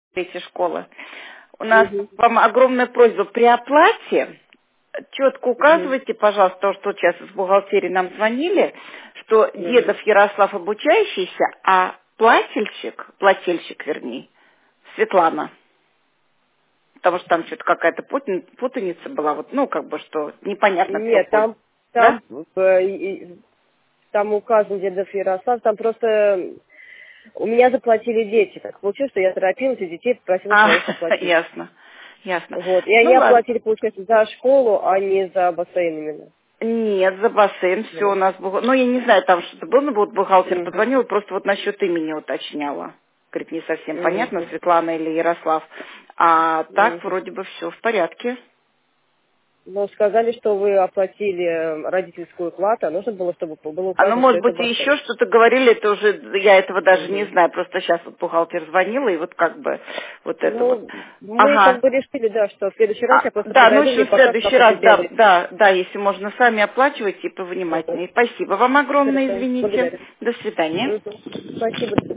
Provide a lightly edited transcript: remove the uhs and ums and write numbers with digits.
третьей школы. У нас Угу. вам огромная просьба при оплате. Четко Угу. указывайте, пожалуйста, то, что сейчас из бухгалтерии нам звонили, что Угу. Дедов Ярослав обучающийся, а плательщик вернее, Светлана. Потому что там что-то какая-то путаница была, вот, ну, как бы, что непонятно кто Нет, пользуется. там, Да? там, там указан Дедов Ярослав, там просто у меня заплатили дети. Так получилось, что я торопилась, и детей попросила своих оплатить. Ясно, ясно. Вот. И Ну, они ладно. оплатили, получается, за школу, а не за бассейн именно. Нет, за бассейн все у Вот. нас было. Ну, я не знаю, там что-то было, но вот бухгалтер Угу. позвонила, просто вот насчет имени уточняла. Говорит, не совсем понятно, Угу. Светлана или Ярослав. А так Угу. вроде бы все в порядке. Но сказали, что вы оплатили родительскую плату, а нужно было, чтобы было А ну, указано, что может это быть, и еще бассейн. что-то говорили, это уже, я этого даже не Угу. знаю, просто сейчас вот бухгалтер звонила, и вот как бы вот это вот. Ну, мы как Ага. бы решили, да, что в следующий раз я просто Да, ну, в подойду, общем, мне в покажут, следующий как это раз, да, делать. да, да, если можно, сами оплачивайте и Мгм. повнимательнее. Спасибо вам огромное, Хорошо, извините. благодарю. До свидания. Мгм. Спасибо.